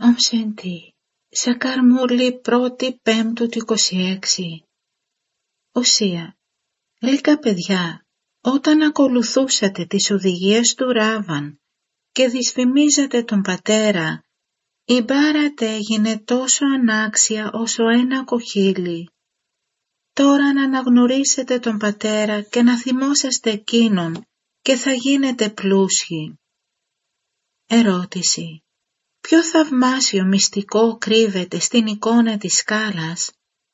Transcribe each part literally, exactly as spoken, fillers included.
Ομ Σέντι, Σακαρμούλη πρώτη Πέμπτου του είκοσι έξι. Οσία, γλυκά παιδιά, όταν ακολουθούσατε τις οδηγίες του Ράβαν και δυσφημίζατε τον πατέρα, η Μπάρατ έγινε τόσο ανάξια όσο ένα κοχύλι. Τώρα να αναγνωρίσετε τον πατέρα και να θυμόσαστε εκείνον και θα γίνετε πλούσιοι. Ερώτηση. Ποιο θαυμάσιο μυστικό κρύβεται στην εικόνα της σκάλας?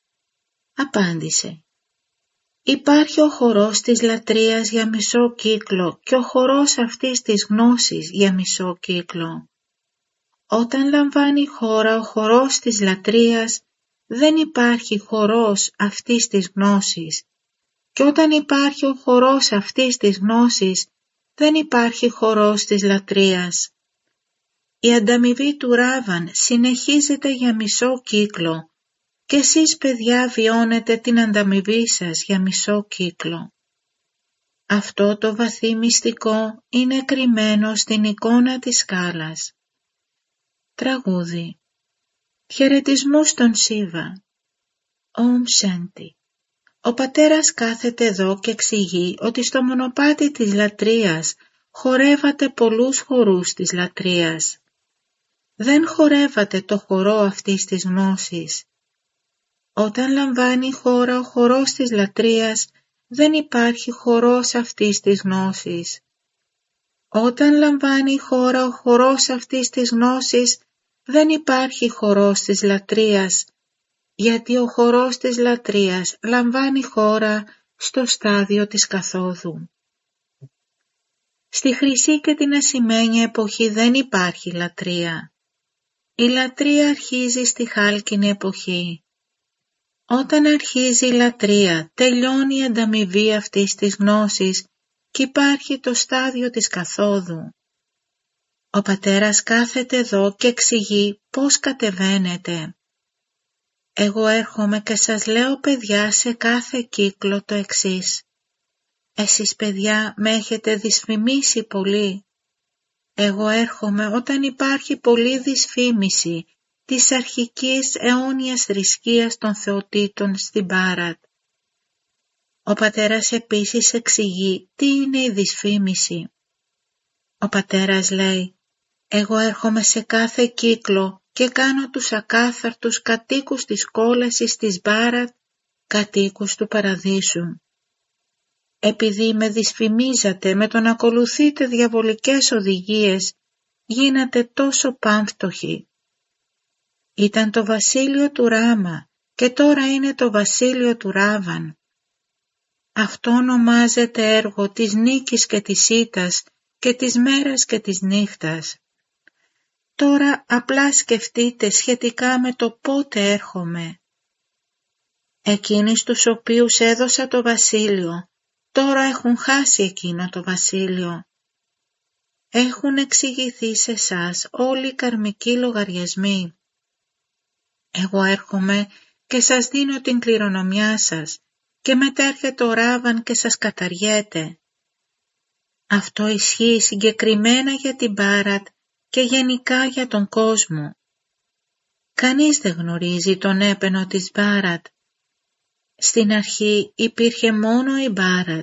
Απάντησε. Υπάρχει ο χορός της λατρείας για μισό κύκλο και ο χορός αυτής της γνώσης για μισό κύκλο. Όταν λαμβάνει χώρα ο χορός της λατρείας, δεν υπάρχει χορός αυτής της γνώσης, και όταν υπάρχει ο χορός αυτής της γνώσης, δεν υπάρχει χορός της λατρείας. Η ανταμοιβή του Ράβαν συνεχίζεται για μισό κύκλο και εσείς παιδιά βιώνετε την ανταμοιβή σας για μισό κύκλο. Αυτό το βαθύ μυστικό είναι κρυμμένο στην εικόνα της σκάλας. Τραγούδι. Χαιρετισμούς στον Σίβα. Ομ Σέντι. Ο πατέρας κάθεται εδώ και εξηγεί ότι στο μονοπάτι της λατρείας χορεύατε πολλούς χορούς της λατρείας. Δεν χορεύατε το χορό αυτής της γνώσης. Όταν λαμβάνει χώρα ο χορός της λατρείας, δεν υπάρχει χορός αυτής της γνώσης. Όταν λαμβάνει χώρα ο χορός αυτής της γνώσης, δεν υπάρχει χορός της λατρείας, γιατί ο χορός της λατρείας λαμβάνει χώρα στο στάδιο της καθόδου. Στη χρυσή και την ασημένια εποχή δεν υπάρχει λατρεία. Η λατρεία αρχίζει στη χάλκινη εποχή. Όταν αρχίζει η λατρεία, τελειώνει η ανταμοιβή αυτής της γνώσης και υπάρχει το στάδιο της καθόδου. Ο πατέρας κάθεται εδώ και εξηγεί πώς κατεβαίνετε. Εγώ έρχομαι και σας λέω παιδιά σε κάθε κύκλο το εξής. Εσείς παιδιά με έχετε δυσφημίσει πολύ. Εγώ έρχομαι όταν υπάρχει πολλή δυσφήμιση της αρχικής αιώνιας θρησκείας των θεοτήτων στην Μπάρατ. Ο πατέρας επίσης εξηγεί τι είναι η δυσφήμιση. Ο πατέρας λέει, εγώ έρχομαι σε κάθε κύκλο και κάνω τους ακάθαρτους κατοίκους της κόλασης της Μπάρατ κατοίκους του παραδείσου. Επειδή με δυσφημίζατε με το να ακολουθείτε διαβολικές οδηγίες, γίνατε τόσο πάμφτωχοι. Ήταν το βασίλειο του Ράμα και τώρα είναι το βασίλειο του Ράβαν. Αυτό ονομάζεται έργο της νίκης και της ήττας και της μέρας και της νύχτας. Τώρα απλά σκεφτείτε σχετικά με το πότε έρχομαι. Εκείνοι στους οποίους έδωσα το βασίλειο, τώρα έχουν χάσει εκείνο το βασίλειο. Έχουν εξηγηθεί σε εσάς όλοι οι καρμικοί λογαριασμοί. Εγώ έρχομαι και σας δίνω την κληρονομιά σας και μετά έρχεται ο Ράβαν και σας καταργέται. Αυτό ισχύει συγκεκριμένα για την Μπάρατ και γενικά για τον κόσμο. Κανείς δεν γνωρίζει τον έπαινο της Μπάρατ. Στην αρχή υπήρχε μόνο η Μπάρατ.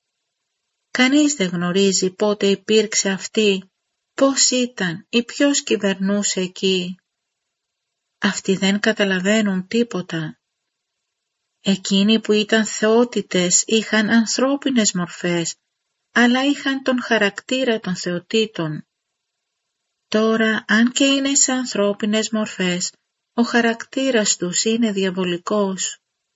Κανείς δεν γνωρίζει πότε υπήρξε αυτή, πώς ήταν ή ποιος κυβερνούσε εκεί. Αυτοί δεν καταλαβαίνουν τίποτα. Εκείνοι που ήταν θεότητες είχαν ανθρώπινες μορφές, αλλά είχαν τον χαρακτήρα των θεοτήτων. Τώρα, αν και είναι σε ανθρώπινες μορφές, ο χαρακτήρας τους είναι διαβολικός.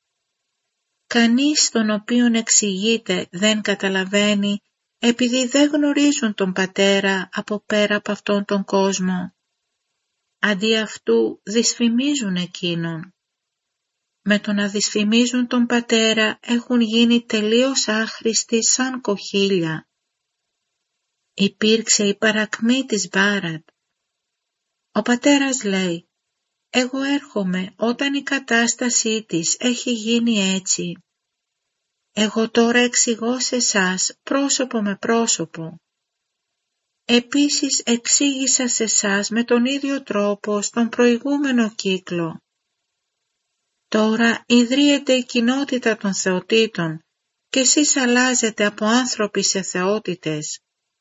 Κανείς τον οποίον εξηγείται δεν καταλαβαίνει, επειδή δεν γνωρίζουν τον πατέρα από πέρα από αυτόν τον κόσμο. Αντί αυτού δυσφημίζουν εκείνον. Με το να δυσφημίζουν τον πατέρα έχουν γίνει τελείως άχρηστοι σαν κοχύλια. Υπήρξε η παρακμή της Μπάρατ. Ο πατέρας λέει, εγώ έρχομαι όταν η κατάστασή της έχει γίνει έτσι. Εγώ τώρα εξηγώ σε εσάς πρόσωπο με πρόσωπο. Επίσης εξήγησα σε σας με τον ίδιο τρόπο στον προηγούμενο κύκλο. Τώρα ιδρύεται η κοινότητα των θεοτήτων και εσείς αλλάζετε από άνθρωποι σε θεότητες.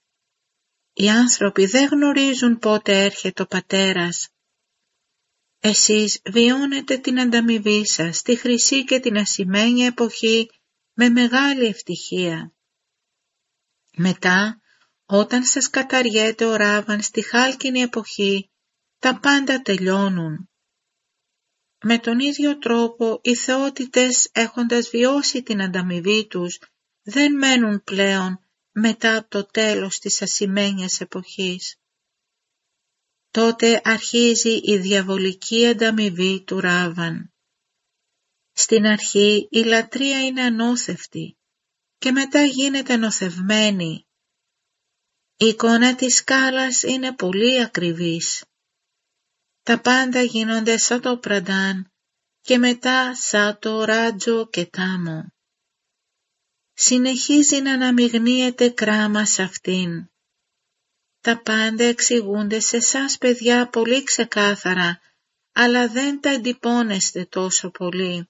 Οι άνθρωποι δεν γνωρίζουν πότε έρχεται ο Πατέρας. Εσείς βιώνετε την ανταμοιβή σας στη χρυσή και την ασημένια εποχή με μεγάλη ευτυχία. Μετά, όταν σας καταργέται ο Ράβαν στη χάλκινη εποχή, τα πάντα τελειώνουν. Με τον ίδιο τρόπο οι θεότητες, έχοντας βιώσει την ανταμοιβή τους, δεν μένουν πλέον μετά από το τέλος της ασημένιας εποχής. Τότε αρχίζει η διαβολική ανταμοιβή του Ράβαν. Στην αρχή η λατρεία είναι ανώθευτη και μετά γίνεται νοθευμένη. Η εικόνα της σκάλας είναι πολύ ακριβής. Τα πάντα γίνονται σαν το πραντάν και μετά σαν το ράτζο και τάμο. Συνεχίζει να αναμειγνύεται κράμα σε αυτήν. Τα πάντα εξηγούνται σε σας παιδιά πολύ ξεκάθαρα, αλλά δεν τα εντυπώνεστε τόσο πολύ.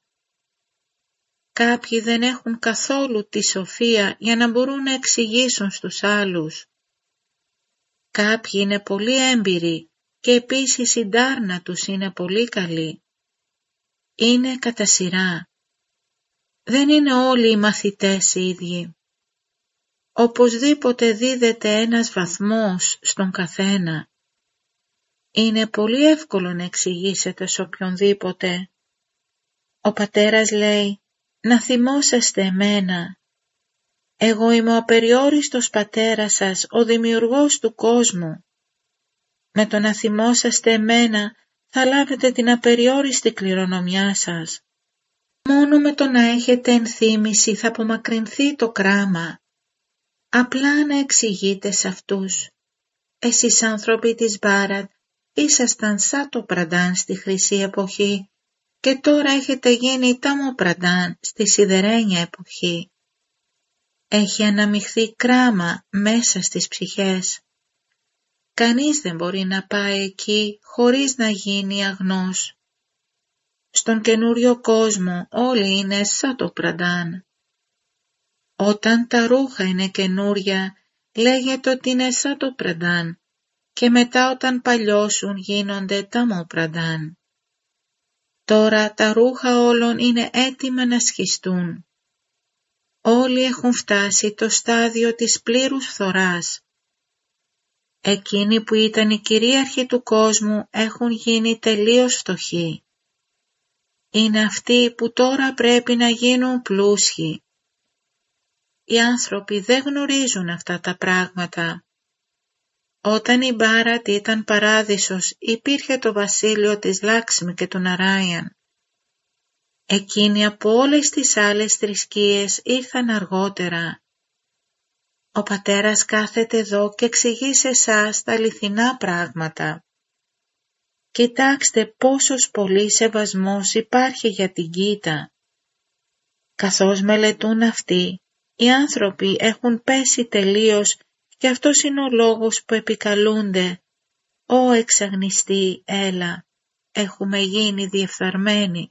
Κάποιοι δεν έχουν καθόλου τη σοφία για να μπορούν να εξηγήσουν στους άλλους. Κάποιοι είναι πολύ έμπειροι και επίσης η ντάρνα τους είναι πολύ καλή. Είναι κατά σειρά. Δεν είναι όλοι οι μαθητές οι ίδιοι. Οπωσδήποτε δίδεται ένας βαθμός στον καθένα. Είναι πολύ εύκολο να εξηγήσετε σε οποιονδήποτε. Ο Πατέρας λέει να θυμόσαστε εμένα. Εγώ είμαι ο απεριόριστος Πατέρας σας, ο δημιουργός του κόσμου. Με το να θυμόσαστε εμένα θα λάβετε την απεριόριστη κληρονομιά σας. Μόνο με το να έχετε ενθύμηση θα απομακρυνθεί το κράμα. Απλά να εξηγείτε σε αυτούς. Εσείς άνθρωποι της Μπάρατ ήσασταν σαν το πραντάν στη χρυσή εποχή και τώρα έχετε γίνει τάμο πραντάν στη σιδερένια εποχή. Έχει αναμειχθεί κράμα μέσα στις ψυχές. Κανείς δεν μπορεί να πάει εκεί χωρίς να γίνει αγνός. Στον καινούριο κόσμο όλοι είναι σαν το πραντάν. Όταν τα ρούχα είναι καινούρια, λέγεται ότι είναι σαν το πραντάν και μετά όταν παλιώσουν γίνονται τάμο πραντάν. Τώρα τα ρούχα όλων είναι έτοιμα να σχιστούν. Όλοι έχουν φτάσει το στάδιο της πλήρους φθοράς. Εκείνοι που ήταν οι κυρίαρχοι του κόσμου έχουν γίνει τελείως φτωχοί. Είναι αυτοί που τώρα πρέπει να γίνουν πλούσιοι. Οι άνθρωποι δεν γνωρίζουν αυτά τα πράγματα. Όταν η Μπάρατ ήταν παράδεισος υπήρχε το βασίλειο της Λάξμη και του Ναράιαν. Εκείνοι από όλες τις άλλες θρησκείες ήρθαν αργότερα. Ο Πατέρας κάθεται εδώ και εξηγεί σε εσάς τα αληθινά πράγματα. Κοιτάξτε πόσος πολύ σεβασμός υπάρχει για την Γκίτα. Καθώς μελετούν αυτοί, οι άνθρωποι έχουν πέσει τελείως και αυτός είναι ο λόγος που επικαλούνται. «Ω εξαγνιστή, έλα, έχουμε γίνει διεφθαρμένοι».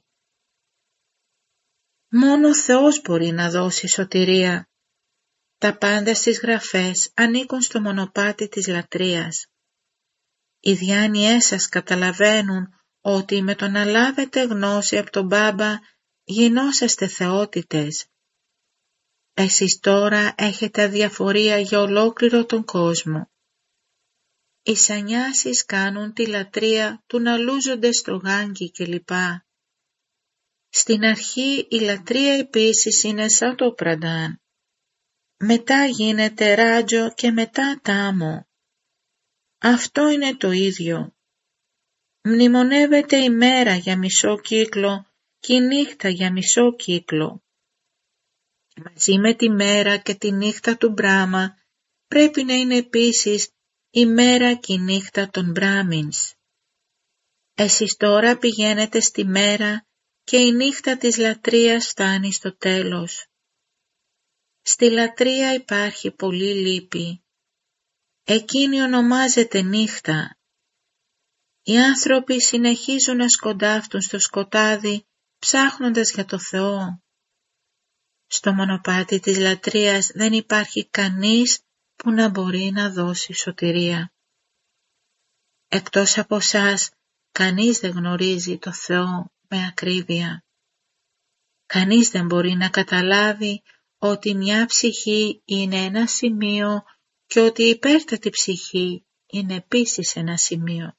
Μόνο ο Θεός μπορεί να δώσει σωτηρία. Τα πάντα στις γραφές ανήκουν στο μονοπάτι της λατρείας. Οι διάνοιές σας καταλαβαίνουν ότι με το να λάβετε γνώση από τον Μπάμπα γινόσαστε θεότητες. Εσείς τώρα έχετε αδιαφορία για ολόκληρο τον κόσμο. Οι σανιάσεις κάνουν τη λατρεία του να λούζονται στο γάνγκι κλπ. Στην αρχή η λατρεία επίσης είναι σαν το πραντάν. Μετά γίνεται ράτζο και μετά τάμο. Αυτό είναι το ίδιο. Μνημονεύεται η μέρα για μισό κύκλο και η νύχτα για μισό κύκλο. Μαζί με τη μέρα και τη νύχτα του Μπράμα πρέπει να είναι επίσης η μέρα και η νύχτα των Μπράμινς. Εσείς τώρα πηγαίνετε στη μέρα και η νύχτα της λατρείας φτάνει στο τέλος. Στη λατρεία υπάρχει πολύ λύπη. εκείνη ονομάζεται νύχτα. Οι άνθρωποι συνεχίζουν να σκοντάφτουν στο σκοτάδι ψάχνοντας για το Θεό. Στο μονοπάτι της λατρείας δεν υπάρχει κανείς που να μπορεί να δώσει σωτηρία. Εκτός από εσάς, κανείς δεν γνωρίζει το Θεό με ακρίβεια. Κανείς δεν μπορεί να καταλάβει ότι μια ψυχή είναι ένα σημείο και ότι η υπέρτατη ψυχή είναι επίσης ένα σημείο.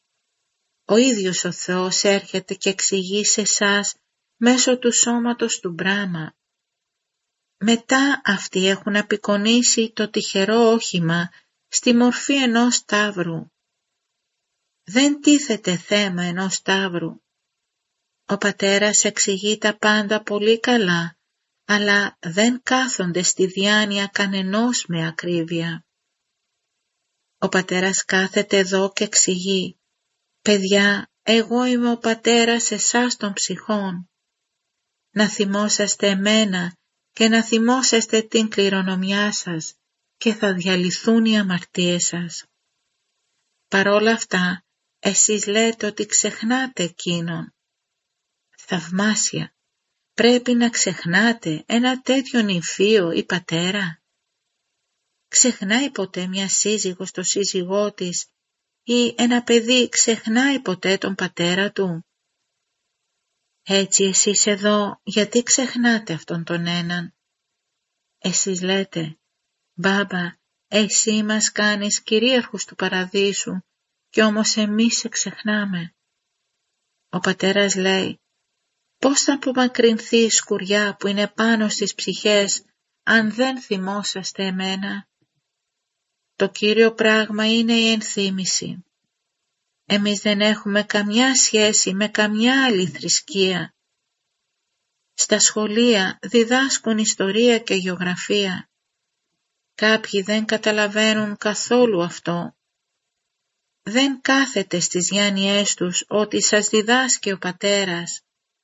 Ο ίδιος ο Θεός έρχεται και εξηγεί σε εσάς μέσω του σώματος του Μπράμα. Μετά αυτοί έχουν απεικονίσει το τυχερό όχημα στη μορφή ενός σταύρου. Δεν τίθεται θέμα ενός σταύρου. Ο Πατέρας εξηγεί τα πάντα πολύ καλά, αλλά δεν κάθονται στη διάνοια κανενός με ακρίβεια. Ο Πατέρας κάθεται εδώ και εξηγεί «Παιδιά, εγώ είμαι ο Πατέρας εσάς των ψυχών. Να θυμόσαστε εμένα και να θυμόσαστε την κληρονομιά σας και θα διαλυθούν οι αμαρτίες σας». Παρόλα αυτά, εσείς λέτε ότι ξεχνάτε εκείνον. Θαυμάσια, πρέπει να ξεχνάτε ένα τέτοιο νυμφίο ή πατέρα. Ξεχνάει ποτέ μια σύζυγος το σύζυγό της ή ένα παιδί ξεχνάει ποτέ τον πατέρα του? Έτσι εσείς εδώ γιατί ξεχνάτε αυτόν τον έναν? Εσείς λέτε «Μπάμπα, εσύ μας κάνεις κυρίαρχους του παραδείσου και όμως εμείς σε ξεχνάμε». Ο Πατέρας λέει «Πώς θα απομακρυνθεί η σκουριά που είναι πάνω στις ψυχές αν δεν θυμόσαστε εμένα?» Το κύριο πράγμα είναι η ενθύμηση. Εμείς δεν έχουμε καμιά σχέση με καμιά άλλη θρησκεία. Στα σχολεία διδάσκουν ιστορία και γεωγραφία. Κάποιοι δεν καταλαβαίνουν καθόλου αυτό. Δεν κάθεται στις διάνοιές τους ότι σας διδάσκει ο Πατέρας.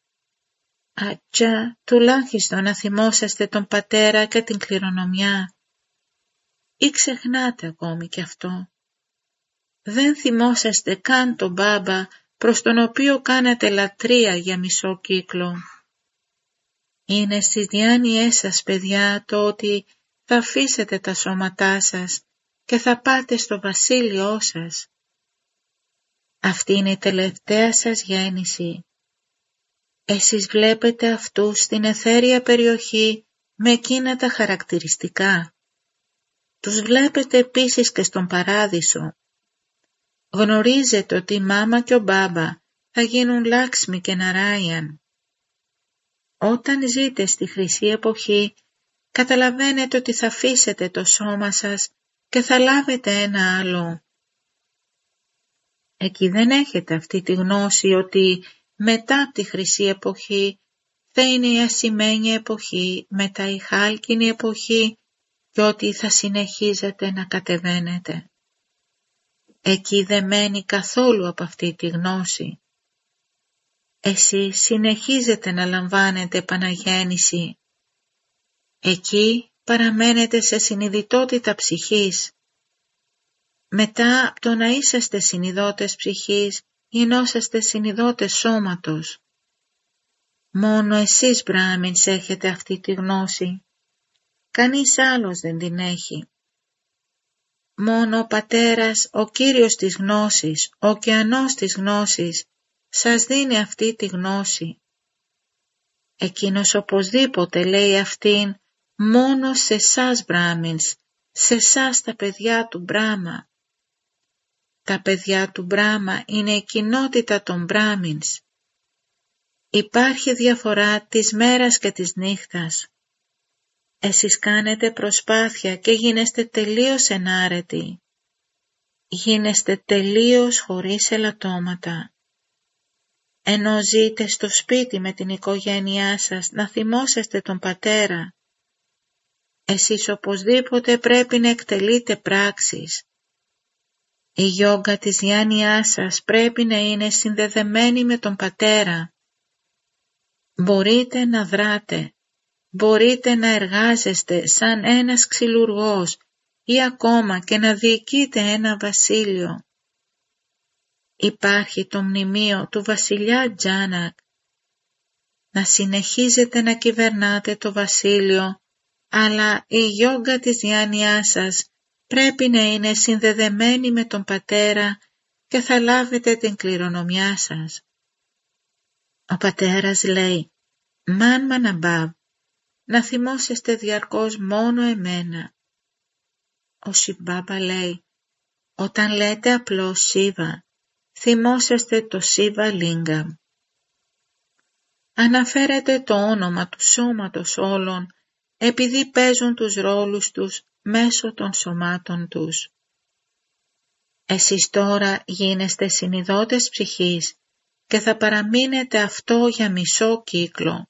Ατζα, τουλάχιστον να θυμόσαστε τον Πατέρα και την κληρονομιά. Ή ξεχνάτε ακόμη και αυτό. Δεν θυμόσαστε καν τον Μπάμπα προς τον οποίο κάνατε λατρεία για μισό κύκλο. Είναι στις διάνοιές σας, παιδιά, το ότι θα αφήσετε τα σώματά σας και θα πάτε στο βασίλειό σας. Αυτή είναι η τελευταία σας γέννηση. Εσείς βλέπετε αυτούς στην αιθέρια περιοχή με εκείνα τα χαρακτηριστικά. Τους βλέπετε επίσης και στον παράδεισο. Γνωρίζετε ότι η μάμα και ο μπάμπα θα γίνουν Λάξμι και Ναράιαν. Όταν ζείτε στη χρυσή εποχή, καταλαβαίνετε ότι θα αφήσετε το σώμα σας και θα λάβετε ένα άλλο. Εκεί δεν έχετε αυτή τη γνώση ότι μετά από τη χρυσή εποχή θα είναι η ασημένια εποχή, μετά η χάλκινη εποχή και ότι θα συνεχίζετε να κατεβαίνετε. Εκεί δεν μένει καθόλου από αυτή τη γνώση. Εσείς συνεχίζετε να λαμβάνετε επαναγέννηση. Εκεί παραμένετε σε συνειδητότητα ψυχής. Μετά από το να είσαστε συνειδότες ψυχής, γινόσαστε συνειδότες σώματος. Μόνο εσείς Μπράμινς έχετε αυτή τη γνώση. Κανείς άλλος δεν την έχει. Μόνο ο Πατέρας, ο Κύριος της γνώσης, ο ωκεανός της γνώσης, σας δίνει αυτή τη γνώση. Εκείνος οπωσδήποτε λέει αυτήν μόνο σε εσάς Μπράμινς, σε εσάς τα παιδιά του Μπράμα. Τα παιδιά του Μπράμα είναι η κοινότητα των Μπράμινς. Υπάρχει διαφορά της μέρας και της νύχτας. Εσείς κάνετε προσπάθεια και γίνεστε τελείως ενάρετοι. Γίνεστε τελείως χωρίς ελαττώματα. Ενώ ζείτε στο σπίτι με την οικογένειά σας να θυμόσαστε τον Πατέρα. Εσείς οπωσδήποτε πρέπει να εκτελείτε πράξεις. Η γιόγκα της διάνοιάς σας πρέπει να είναι συνδεδεμένη με τον Πατέρα. Μπορείτε να δράτε, μπορείτε να εργάζεστε σαν ένας ξυλουργός ή ακόμα και να διοικείτε ένα βασίλειο. Υπάρχει το μνημείο του βασιλιά Τζάνακ. Να συνεχίζετε να κυβερνάτε το βασίλειο, αλλά η γιόγκα της διάνοιάς σας πρέπει να είναι συνδεδεμένη με τον πατέρα και θα λάβετε την κληρονομιά σας. Ο πατέρας λέει, Μαν Μαναμπάβ, να θυμόσαστε διαρκώς μόνο εμένα. Ο Σιβ-Μπάμπα λέει, όταν λέτε απλώς Σίβα, θυμόσαστε το Σίβα Λίγκαμ. Αναφέρετε το όνομα του σώματος όλων, επειδή παίζουν τους ρόλους τους μέσω των σωμάτων τους. Εσείς τώρα γίνεστε συνειδώτες ψυχής και θα παραμείνετε αυτό για μισό κύκλο.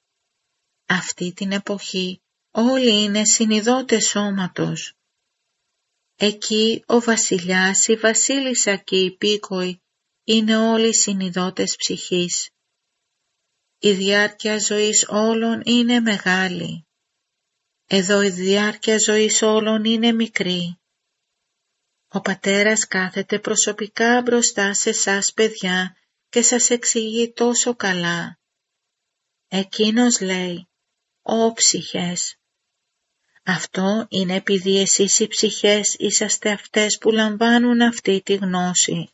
Αυτή την εποχή όλοι είναι συνειδώτες σώματος. Εκεί ο βασιλιάς, η βασίλισσα και οι υπήκοοι είναι όλοι συνειδώτες ψυχής. Η διάρκεια ζωής όλων είναι μεγάλη. Εδώ η διάρκεια ζωής όλων είναι μικρή. Ο πατέρας κάθεται προσωπικά μπροστά σε σας παιδιά και σας εξηγεί τόσο καλά. Εκείνος λέει, «Ω ψυχές». Αυτό είναι επειδή εσείς οι ψυχές είσαστε αυτές που λαμβάνουν αυτή τη γνώση.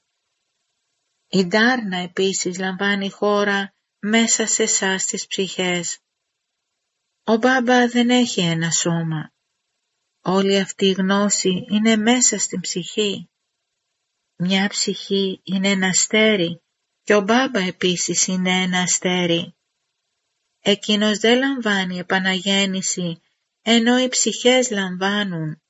Η ντάρνα επίσης λαμβάνει χώρα μέσα σε εσάς τις ψυχές. Ο Μπάμπα δεν έχει ένα σώμα. Όλη αυτή η γνώση είναι μέσα στην ψυχή. Μια ψυχή είναι ένα αστέρι και ο Μπάμπα επίσης είναι ένα αστέρι. Εκείνος δεν λαμβάνει επαναγέννηση, ενώ οι ψυχές λαμβάνουν.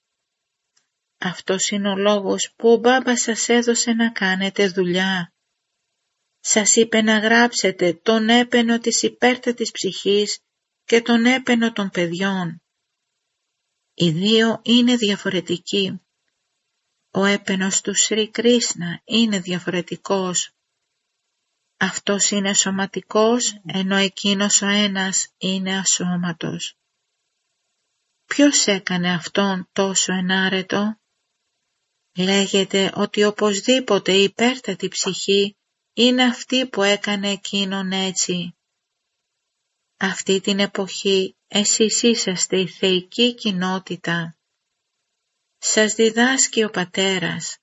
Αυτός είναι ο λόγος που ο Μπάμπα σας έδωσε να κάνετε δουλειά. Σας είπε να γράψετε τον έπαινο της υπέρτατης ψυχής και τον έπαινο των παιδιών. Οι δύο είναι διαφορετικοί. Ο έπαινος του Σρι Κρίσνα είναι διαφορετικός. Αυτός είναι σωματικός, ενώ εκείνος ο ένας είναι ασώματος. Ποιος έκανε αυτόν τόσο ενάρετο? Λέγεται ότι οπωσδήποτε η υπέρτατη ψυχή είναι αυτή που έκανε εκείνον έτσι. Αυτή την εποχή εσείς είσαστε η θεϊκή κοινότητα. Σας διδάσκει ο πατέρας.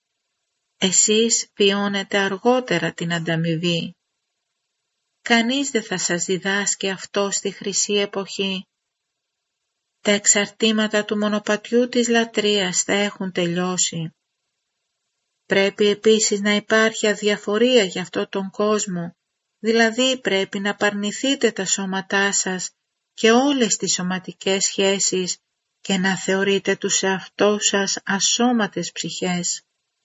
Εσείς βιώνετε αργότερα την ανταμοιβή. Κανείς δεν θα σας διδάσκει αυτό στη χρυσή εποχή. Τα εξαρτήματα του μονοπατιού της λατρείας θα έχουν τελειώσει. Πρέπει επίσης να υπάρχει αδιαφορία για αυτόν τον κόσμο, δηλαδή πρέπει να απαρνηθείτε τα σώματά σας και όλες τις σωματικές σχέσεις και να θεωρείτε τους εαυτούς σας ασώματες ψυχές.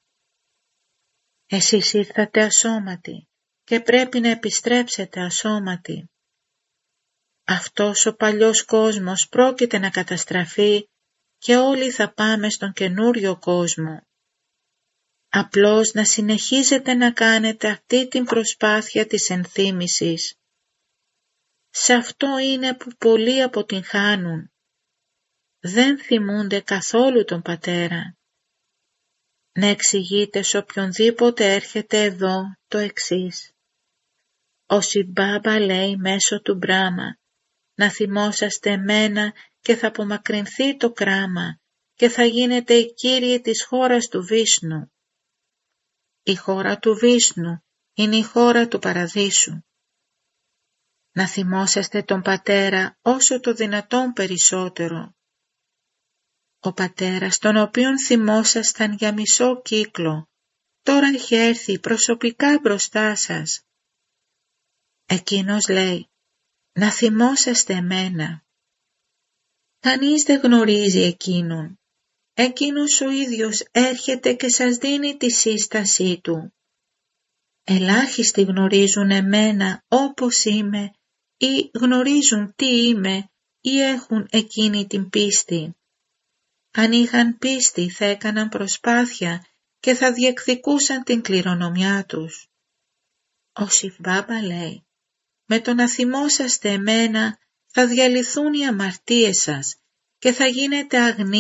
Εσείς ήρθατε ασώματοι και πρέπει να επιστρέψετε ασώματοι. Αυτός ο παλιός κόσμος πρόκειται να καταστραφεί και όλοι θα πάμε στον καινούριο κόσμο. Απλώς να συνεχίζετε να κάνετε αυτή την προσπάθεια της ενθύμησης. Σε αυτό είναι που πολλοί αποτυγχάνουν. Δεν θυμούνται καθόλου τον πατέρα. Να εξηγείτε σε οποιονδήποτε έρχεται εδώ το εξής. Ο Σιβ-Μπάμπα λέει μέσω του Μπράμα να θυμόσαστε εμένα και θα απομακρυνθεί το κράμα και θα γίνετε οι κύριοι της χώρας του Βίσνου. Η χώρα του Βίσνου είναι η χώρα του Παραδείσου. Να θυμόσαστε τον πατέρα όσο το δυνατόν περισσότερο. Ο πατέρας τον οποίον θυμόσασταν για μισό κύκλο, τώρα έχει έρθει προσωπικά μπροστά σας. Εκείνος λέει, να θυμόσαστε εμένα. Κανείς δεν γνωρίζει εκείνον. Εκείνος ο ίδιος έρχεται και σας δίνει τη σύστασή του. Ελάχιστοι γνωρίζουν εμένα όπως είμαι ή γνωρίζουν τι είμαι ή έχουν εκείνη την πίστη. Αν είχαν πίστη θα έκαναν προσπάθεια και θα διεκδικούσαν την κληρονομιά τους. Ο Σιβ-Μπάμπα λέει, με το να θυμόσαστε εμένα θα διαλυθούν οι αμαρτίες σας και θα γίνετε αγνοί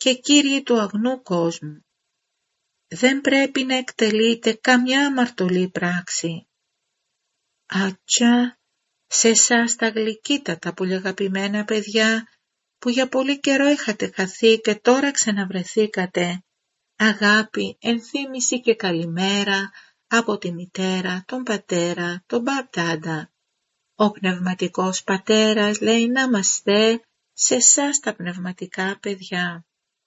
και κύριοι του αγνού κόσμου. Δεν πρέπει να εκτελείτε καμιά αμαρτωλή πράξη. Ατσά, σε εσάς τα γλυκύτατα πολύ αγαπημένα παιδιά, που για πολύ καιρό είχατε χαθεί και τώρα ξαναβρεθήκατε, αγάπη, ενθύμηση και καλημέρα από τη μητέρα, τον πατέρα, τον μπαπτάντα. Ο πνευματικός πατέρας λέει να είμαστε σε εσάς τα πνευματικά παιδιά.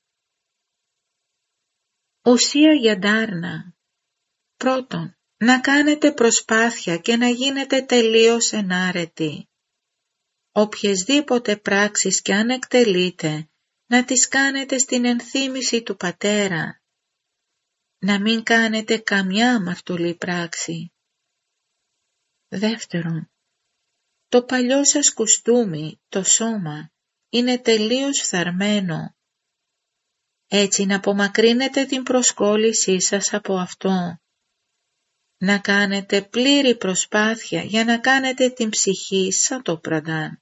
Ουσία για ντάρνα. Πρώτον, να κάνετε προσπάθεια και να γίνετε τελείως ενάρετοι. Οποιεσδήποτε πράξεις και αν εκτελείτε, να τις κάνετε στην ενθύμηση του Πατέρα. Να μην κάνετε καμιά αμαρτωλή πράξη. Δεύτερον, το παλιό σας κουστούμι, το σώμα, είναι τελείως φθαρμένο. Έτσι να απομακρύνετε την προσκόλλησή σας από αυτό. Να κάνετε πλήρη προσπάθεια για να κάνετε την ψυχή σαν το πραντάν.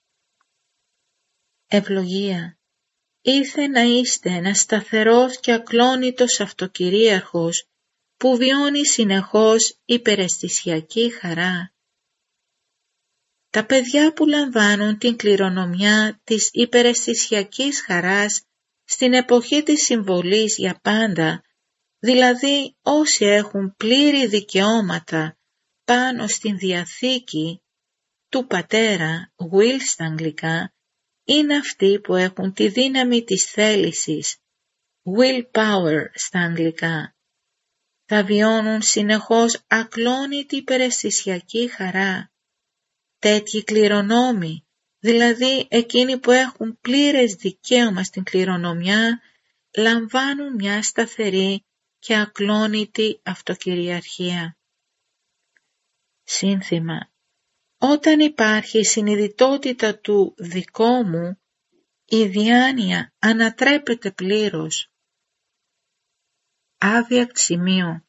Ευλογία. Ήθε να είστε ένας σταθερός και ακλόνητος αυτοκυρίαρχος που βιώνει συνεχώς υπεραισθησιακή χαρά. Τα παιδιά που λαμβάνουν την κληρονομιά της υπεραισθησιακής χαράς στην εποχή της συμβολής για πάντα, δηλαδή όσοι έχουν πλήρη δικαιώματα πάνω στην διαθήκη του Πατέρα, will στα αγγλικά, είναι αυτοί που έχουν τη δύναμη της θέλησης, will power στα αγγλικά. Θα βιώνουν συνεχώς ακλόνητη υπεραισθησιακή χαρά. Τέτοιοι κληρονόμοι, δηλαδή εκείνοι που έχουν πλήρες δικαίωμα στην κληρονομιά, λαμβάνουν μια σταθερή και ακλόνητη αυτοκυριαρχία. Σύνθημα. Όταν υπάρχει συνειδητότητα του δικό μου, η διάνοια ανατρέπεται πλήρως. Άβιακ σημείο.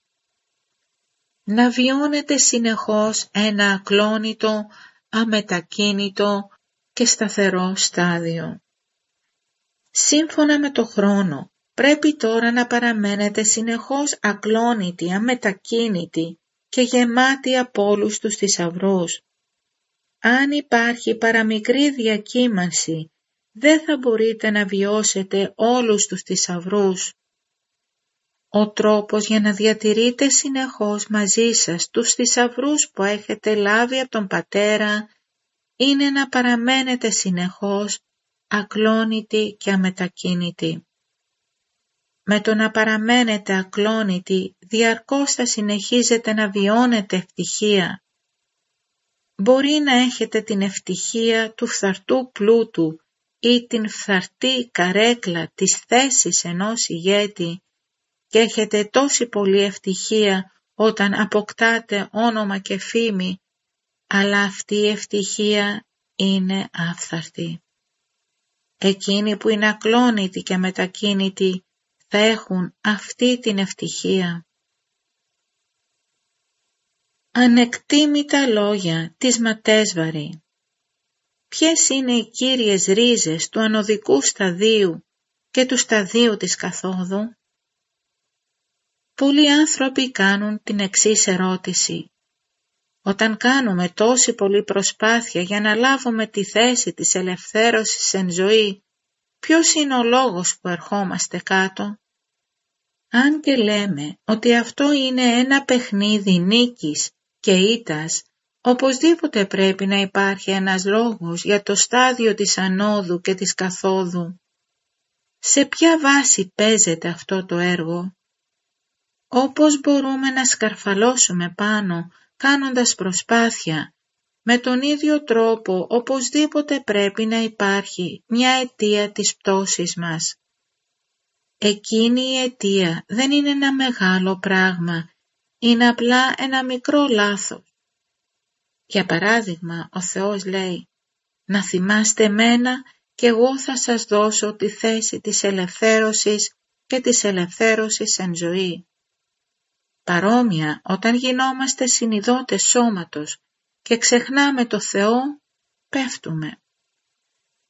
Να βιώνετε συνεχώς ένα ακλόνητο, αμετακίνητο και σταθερό στάδιο. Σύμφωνα με το χρόνο, πρέπει τώρα να παραμένετε συνεχώς ακλόνητοι, αμετακίνητοι και γεμάτοι από όλους τους θησαυρούς. Αν υπάρχει παραμικρή διακύμανση, δεν θα μπορείτε να βιώσετε όλους τους θησαυρούς. Ο τρόπος για να διατηρείτε συνεχώς μαζί σας τους θησαυρούς που έχετε λάβει από τον Πατέρα είναι να παραμένετε συνεχώς ακλόνητοι και αμετακίνητοι. Με το να παραμένετε ακλόνητοι, διαρκώς θα συνεχίζετε να βιώνετε ευτυχία. Μπορεί να έχετε την ευτυχία του φθαρτού πλούτου ή την φθαρτή καρέκλα της θέσης ενός ηγέτη και έχετε τόση πολλή ευτυχία όταν αποκτάτε όνομα και φήμη, αλλά αυτή η ευτυχία είναι άφθαρτη. Εκείνοι που είναι ακλόνητοι και μετακίνητοι θα έχουν αυτή την ευτυχία. Ανεκτήμητα λόγια της Ματέσβαρη. Ποιες είναι οι κύριες ρίζες του ανωδικού σταδίου και του σταδίου της καθόδου? Πολλοί άνθρωποι κάνουν την εξής ερώτηση. Όταν κάνουμε τόση πολλή προσπάθεια για να λάβουμε τη θέση της ελευθέρωσης εν ζωή, ποιος είναι ο λόγος που ερχόμαστε κάτω? Αν και λέμε ότι αυτό είναι ένα παιχνίδι νίκης και ήττας, οπωσδήποτε πρέπει να υπάρχει ένας λόγος για το στάδιο της ανόδου και της καθόδου. Σε ποια βάση παίζεται αυτό το έργο? Όπως μπορούμε να σκαρφαλώσουμε πάνω κάνοντας προσπάθεια, με τον ίδιο τρόπο οπωσδήποτε πρέπει να υπάρχει μια αιτία της πτώσης μας. Εκείνη η αιτία δεν είναι ένα μεγάλο πράγμα, είναι απλά ένα μικρό λάθος. Για παράδειγμα, ο Θεός λέει «Να θυμάστε μένα και εγώ θα σας δώσω τη θέση της ελευθέρωσης και της ελευθέρωσης εν ζωή». Παρόμοια, όταν γινόμαστε συνειδότες σώματος και ξεχνάμε το Θεό, πέφτουμε.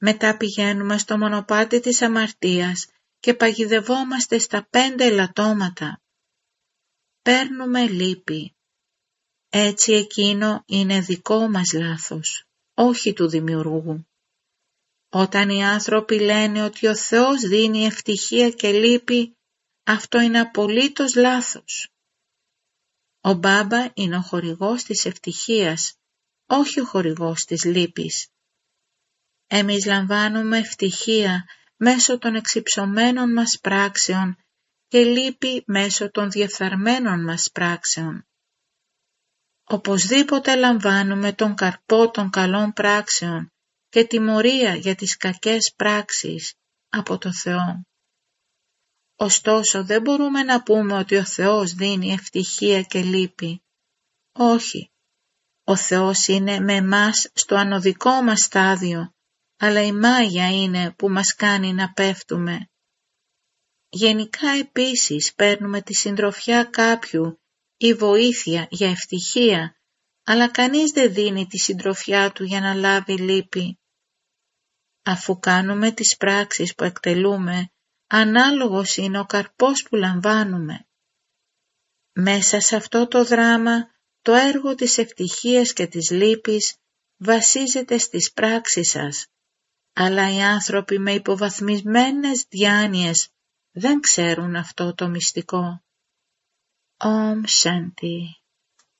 Μετά πηγαίνουμε στο μονοπάτι της αμαρτίας και παγιδευόμαστε στα πέντε ελαττώματα. Παίρνουμε λύπη. Έτσι εκείνο είναι δικό μας λάθος, όχι του Δημιουργού. Όταν οι άνθρωποι λένε ότι ο Θεός δίνει ευτυχία και λύπη, αυτό είναι απολύτως λάθος. Ο Μπάμπα είναι ο χορηγός της ευτυχίας, όχι ο χορηγός της λύπης. Εμείς λαμβάνουμε ευτυχία μέσω των εξυψωμένων μας πράξεων και λύπη μέσω των διεφθαρμένων μας πράξεων. Οπωσδήποτε λαμβάνουμε τον καρπό των καλών πράξεων και τιμωρία για τις κακές πράξεις από το Θεό. Ωστόσο δεν μπορούμε να πούμε ότι ο Θεός δίνει ευτυχία και λύπη. Όχι, ο Θεός είναι με εμάς στο ανωδικό μας στάδιο, αλλά η μάγια είναι που μας κάνει να πέφτουμε. Γενικά επίσης παίρνουμε τη συντροφιά κάποιου ή βοήθεια για ευτυχία, αλλά κανείς δεν δίνει τη συντροφιά του για να λάβει λύπη. Αφού κάνουμε τις πράξεις που εκτελούμε, ανάλογος είναι ο καρπός που λαμβάνουμε. Μέσα σε αυτό το δράμα, το έργο της ευτυχίας και της λύπης βασίζεται στις πράξεις σας, αλλά οι άνθρωποι με υποβαθμισμένες διάνοιες δεν ξέρουν αυτό το μυστικό. Ομ Σάντι.